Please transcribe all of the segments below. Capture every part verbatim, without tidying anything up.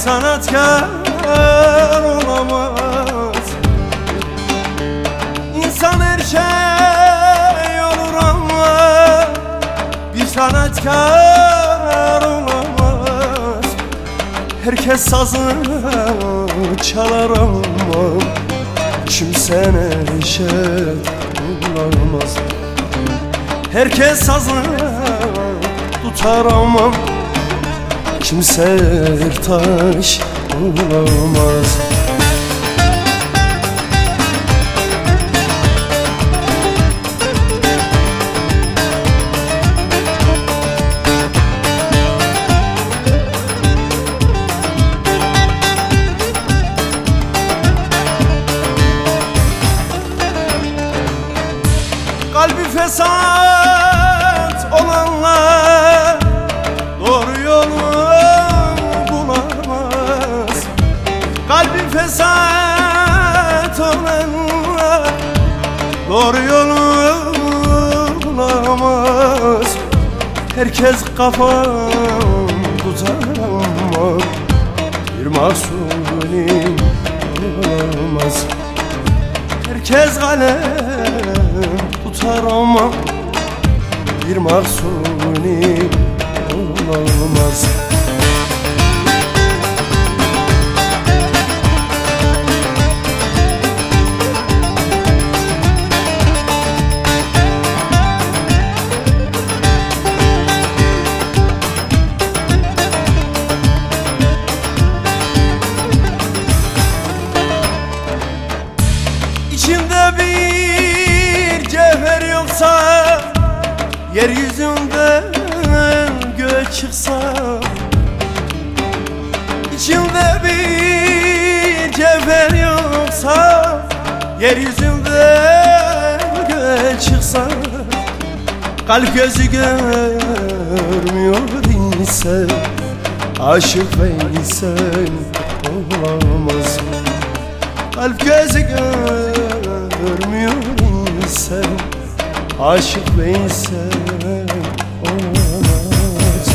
sanatkar olamaz. İnsan her şey olur ama bir sanatkar olamaz. Herkes sazını çalar ama kimse neşe bulamaz. Herkes sazını tutar ama kimse taş bulamaz. Kalbi fesat olanlar doğru yolu bulamaz. Kalbi fesat olanlar doğru yolu bulamaz. Herkes kafa tutar ama bir mahsuni olamaz. Herkes kalem tutar ama bir mahsuni olamaz. İçimde bir cevher yoksa, yeryüzünden göğe çıksa. İçimde bir cevher yoksa, yeryüzünden göğe çıksa. Kalp gözü görmüyor ise aşık Veysel olamaz. Kalp gözü görmüyor ise aşık Veysel olamaz.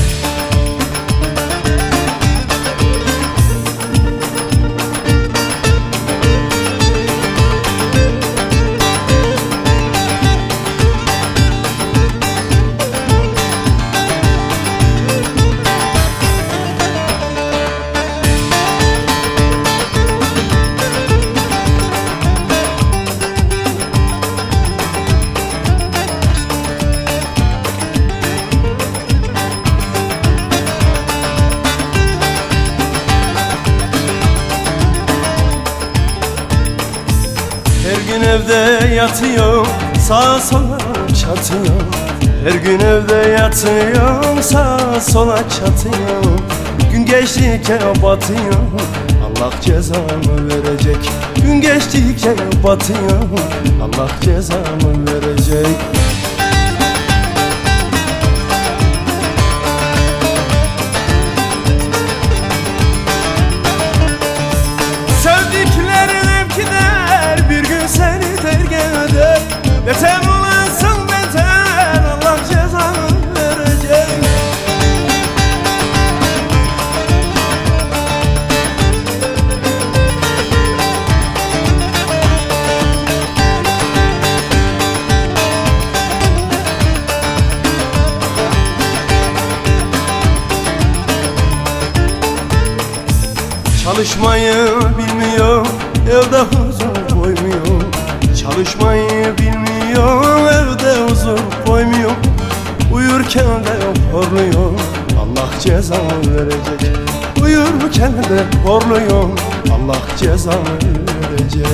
Her gün evde yatıyor, sağa sola çatıyor. Her gün evde yatıyor, sağa sola çatıyor. Gün geçtikçe batıyor, Allah cezamı verecek. Gün geçtikçe batıyor, Allah cezamı verecek. Sevdiklerin hep gider, bir gün seni terk eder. Beter olasın beter, Allah cezanı verecek. Çalışmayı bilmiyor, evde huzur koymuyor. Çalışmayı bilmiyor, evde huzur koymuyor. Uyurken de horluyor, Allah cezanı verecek. Uyurken de horluyor, Allah cezanı verecek.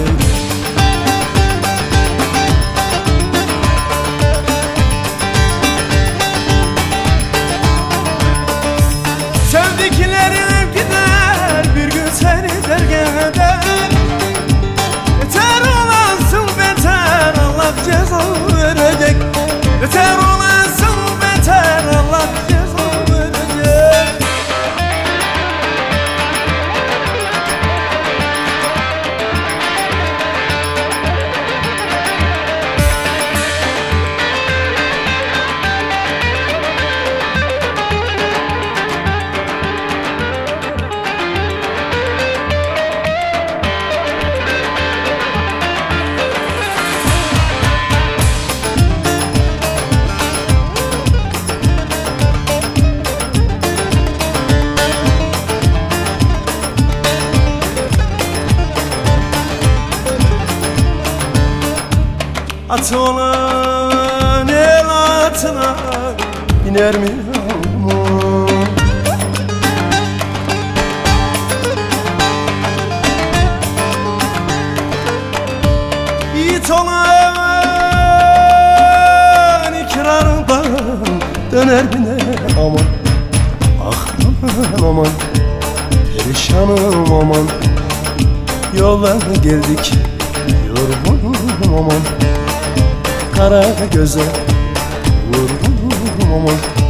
Sevdiklerin hep gider, bir gün seni terk eder. Beter olasın beter, Allah cezanı verecek. Beter olasın beter, Allah cezanı verecek. At olan el atına iner mi aman? İt olan ikrardan döner mi ne aman? Ah aman aman, perişanım aman. Yollara geldik yorgunum aman. Kara göze vurdum aman.